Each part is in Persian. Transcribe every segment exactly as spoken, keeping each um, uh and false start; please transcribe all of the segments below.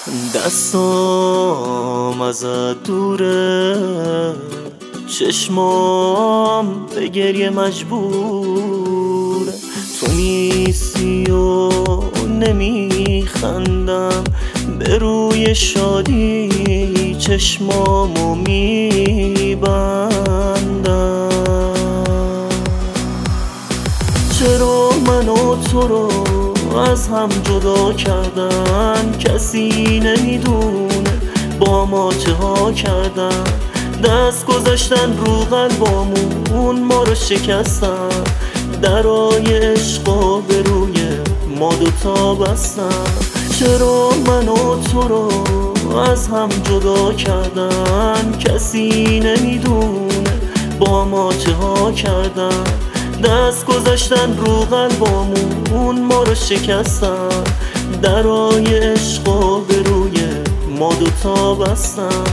دستام ازت دوره، چشمام به گریه مجبوره. تو نیستی و نمیخندم، به روی شادی چشمامو میبندم. چرا من و تو رو از هم جدا کردن؟ کسی نمیدونه با ما چه ها کردن. دست گذاشتن رو قلبامون، ما رو شکستن. درای عشقا به روی ما دوتا بستن. چرا من و تو رو از هم جدا کردن؟ کسی نمیدونه با ما چه ها کردن. دست گذاشتن رو قلبامون، ما رو شکستن. درای عشقا به روی ما دوتا بستن.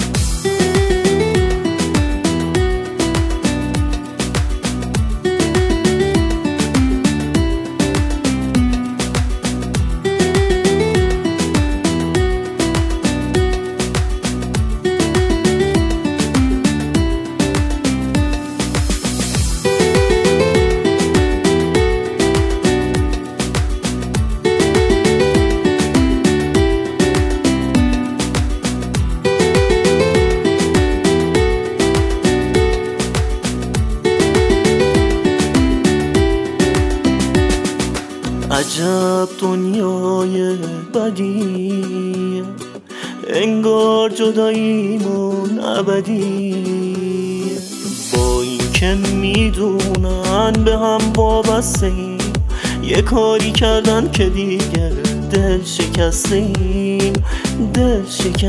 عجب دنیای بدیه، انگار جداییمون ابدیه. با این که میدونن به هم وابسته‌ایم، یه کاری کردن که دیگه دل شکسته‌ایم، دل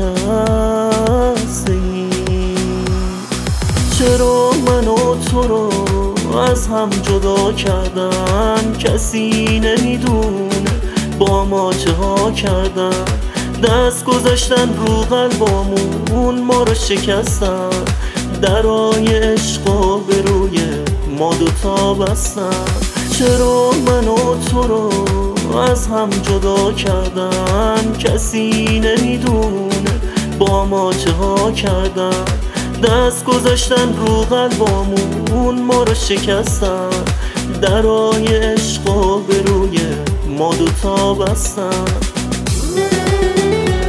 شکسته‌ایم. چرا من و تو رو از هم جدا کردن؟ کسی نمیدونه با ما چه ها کردن. دست گذاشتن رو قلبامون، ما رو شکستن. درای عشقا به روی ما دوتا بستن. چرا من و تو رو از هم جدا کردن؟ کسی نمیدونه با ما چه ها کردن. دست گذاشتن رو قلبامون، ما رو شکستن. درای عشقا به روی ما دوتا بستن.